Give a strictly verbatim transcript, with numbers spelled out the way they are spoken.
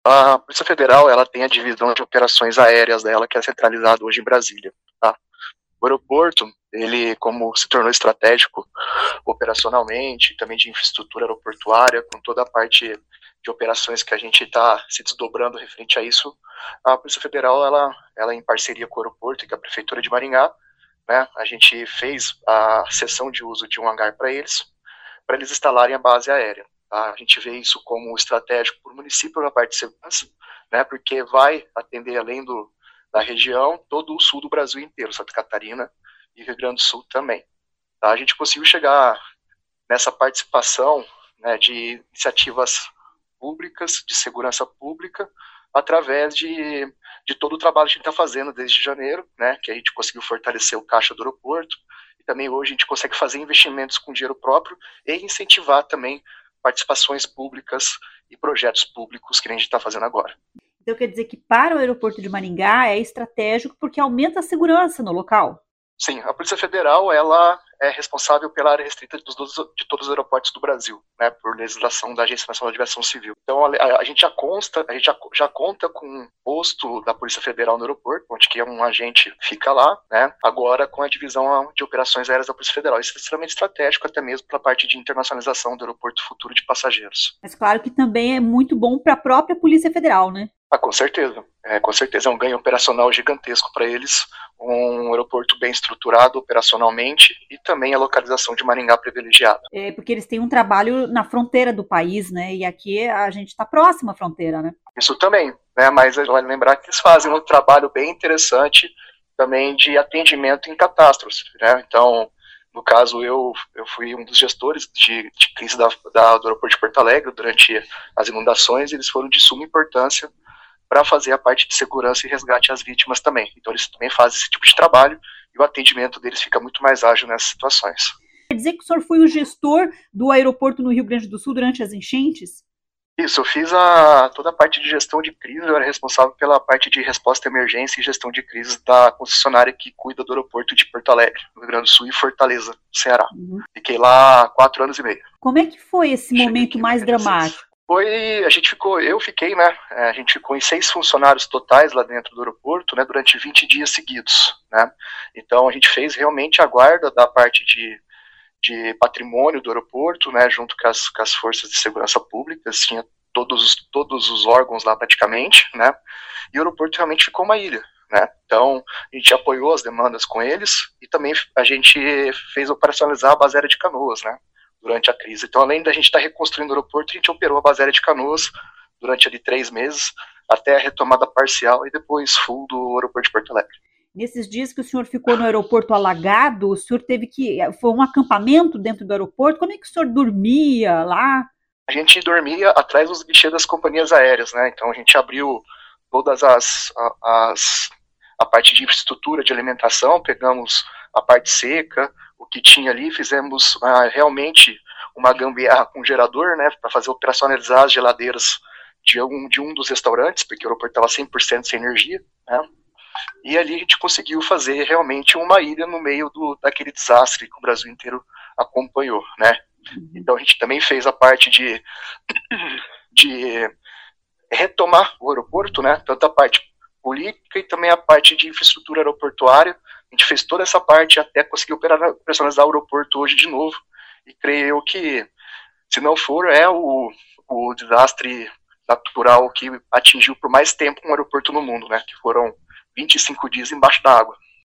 A Polícia Federal, ela tem a divisão de operações aéreas dela, que é centralizada hoje em Brasília, tá? O aeroporto, ele, como se tornou estratégico operacionalmente, também de infraestrutura aeroportuária, com toda a parte de operações que a gente está se desdobrando referente a isso, a Polícia Federal, ela, ela em parceria com o aeroporto e com a Prefeitura de Maringá, né, a gente fez a cessão de uso de um hangar para eles, para eles instalarem a base aérea. Tá? A gente vê isso como estratégico para o município na parte de segurança, né, porque vai atender, além do, da região, todo o sul do Brasil inteiro, Santa Catarina e Rio Grande do Sul também. Tá? A gente conseguiu chegar nessa participação, né, de iniciativas públicas, de segurança pública, através de, de todo o trabalho que a gente está fazendo desde janeiro, né, que a gente conseguiu fortalecer o caixa do aeroporto, e também hoje a gente consegue fazer investimentos com dinheiro próprio e incentivar também participações públicas e projetos públicos que a gente está fazendo agora. Então quer dizer que para o aeroporto de Maringá é estratégico porque aumenta a segurança no local? Sim, a Polícia Federal, ela é responsável pela área restrita de todos, de todos os aeroportos do Brasil, né, por legislação da Agência Nacional de Aviação Civil. Então, a, a gente, já, consta, a gente já, já conta com um posto da Polícia Federal no aeroporto, onde que um agente fica lá, né, agora com a divisão de operações aéreas da Polícia Federal. Isso é extremamente estratégico, até mesmo para a parte de internacionalização do aeroporto futuro de passageiros. Mas claro que também é muito bom para a própria Polícia Federal, né? Ah, com certeza. É, com certeza é um ganho operacional gigantesco para eles, um aeroporto bem estruturado operacionalmente e também a localização de Maringá privilegiada. É porque eles têm um trabalho na fronteira do país, né? E aqui a gente está próximo à fronteira, né? Isso também, né? Mas vale lembrar que eles fazem um trabalho bem interessante também de atendimento em catástrofes, né? Então, no caso, eu, eu fui um dos gestores de, de crise da, da, do aeroporto de Porto Alegre durante as inundações, e eles foram de suma importância para fazer a parte de segurança e resgate às vítimas também. Então eles também fazem esse tipo de trabalho e o atendimento deles fica muito mais ágil nessas situações. Quer dizer que o senhor foi o gestor do aeroporto no Rio Grande do Sul durante as enchentes? Isso, eu fiz a, toda a parte de gestão de crise, eu era responsável pela parte de resposta à emergência e gestão de crises da concessionária que cuida do aeroporto de Porto Alegre, no Rio Grande do Sul, e Fortaleza, Ceará. Uhum. Fiquei lá há quatro anos e meio. Como é que foi esse Cheguei momento mais dramático? Foi, a gente ficou, eu fiquei, né, a gente ficou em seis funcionários totais lá dentro do aeroporto, né, durante vinte dias seguidos, né, então a gente fez realmente a guarda da parte de, de patrimônio do aeroporto, né, junto com as, com as forças de segurança pública, tinha todos, todos os órgãos lá praticamente, né, e o aeroporto realmente ficou uma ilha, né, então a gente apoiou as demandas com eles e também a gente fez operacionalizar a base aérea de Canoas, né, durante a crise. Então, além da gente estar reconstruindo o aeroporto, a gente operou a base aérea de Canoas durante ali três meses, até a retomada parcial e depois full do aeroporto de Porto Alegre. Nesses dias que o senhor ficou no aeroporto alagado, o senhor teve que... Foi um acampamento dentro do aeroporto? Como é que o senhor dormia lá? A gente dormia atrás dos guichês das companhias aéreas, né? Então, a gente abriu todas as... as a parte de infraestrutura de alimentação, pegamos a parte seca, o que tinha ali, fizemos ah, realmente uma gambiarra com gerador, né, para fazer operacionalizar as geladeiras de um, de um dos restaurantes, porque o aeroporto estava cem por cento sem energia, né, e ali a gente conseguiu fazer realmente uma ilha no meio do, daquele desastre que o Brasil inteiro acompanhou, né. Então a gente também fez a parte de, de retomar o aeroporto, né, tanto a parte política e também a parte de infraestrutura aeroportuária. A gente fez toda essa parte até conseguir operacionalizar o aeroporto hoje de novo, e creio que, se não for, é o, o desastre natural que atingiu por mais tempo um aeroporto no mundo, né, que foram vinte e cinco dias embaixo da água.